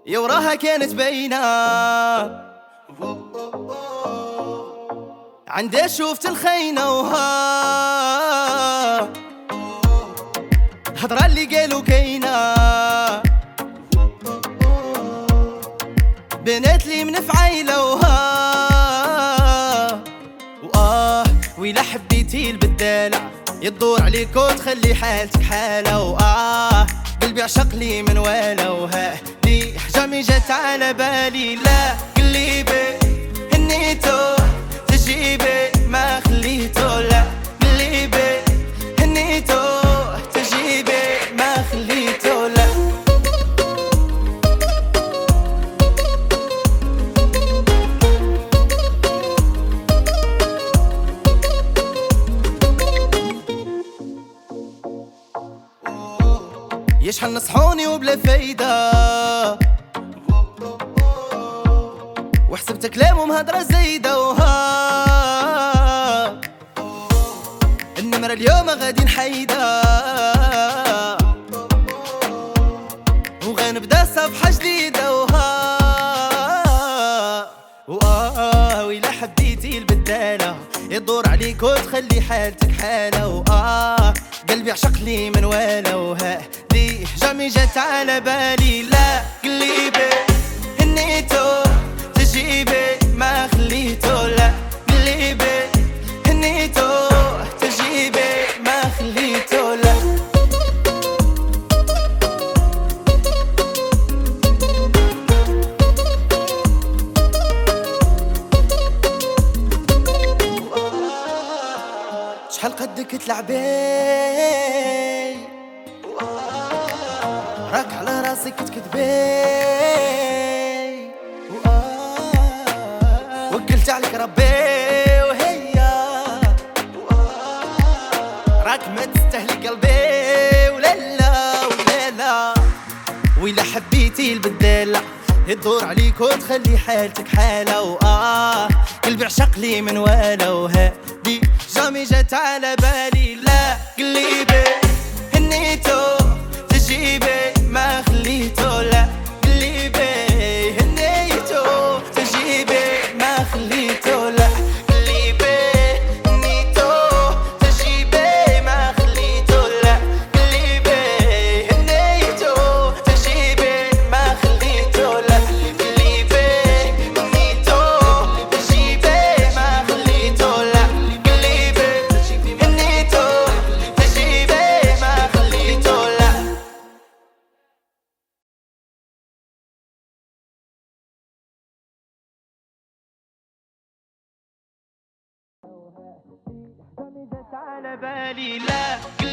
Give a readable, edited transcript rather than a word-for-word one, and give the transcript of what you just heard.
يا وراها كانت باينة عندي شوفت الخينة وها هضرة اللي قالوا كاينة بنات لي من فعيلة وها ويلا حبيتي البدالة يدور عليك وتخلي حالتك حالة قلبي عشق لي من والا وها دي حجامي جات على بالي لا قلبي هنيتو تجيبي ما خليتو لا قلبي هنيتو تجيبي ما خليتو لا يشحال نصحوني وبلا فايدة وحسبت كلامهم هدرة زايدة النمرة اليوم غادي نحيدة وغنبدا صفحة جديدة ويلا حبيتي البدالة يدور عليك وتخلي حالتك حالة قلبي عشق لي من والا دي جامي جات على بالي لا قلبي هنيتو تجيبي ما خليتو لا قلبي هنيتو تجيبي ما خليتو لا شحال قدك تلعبي راك على راسك تكذبي وقلت عليك ربي وهي راك ما تستهلك قلبي ولا ويلا حبيتي البدالة يدور عليك وتخلي حالتك حالة قلبي عشق لي من والا دي جامي جات على بالي لا قلبي هنيتو تجيبي ما خليتو لا قلبي هنيتو تجيبي ما خليتو لا قلبي هنيتو تجيبي ما خليتو لا قلبي هنيتو تجيبي ما خليتو لا قلبي هنيتو تجيبي ما خليتو لا قلبي هنيتو تجيبي ما خليتو لا جامي جات على بالي لا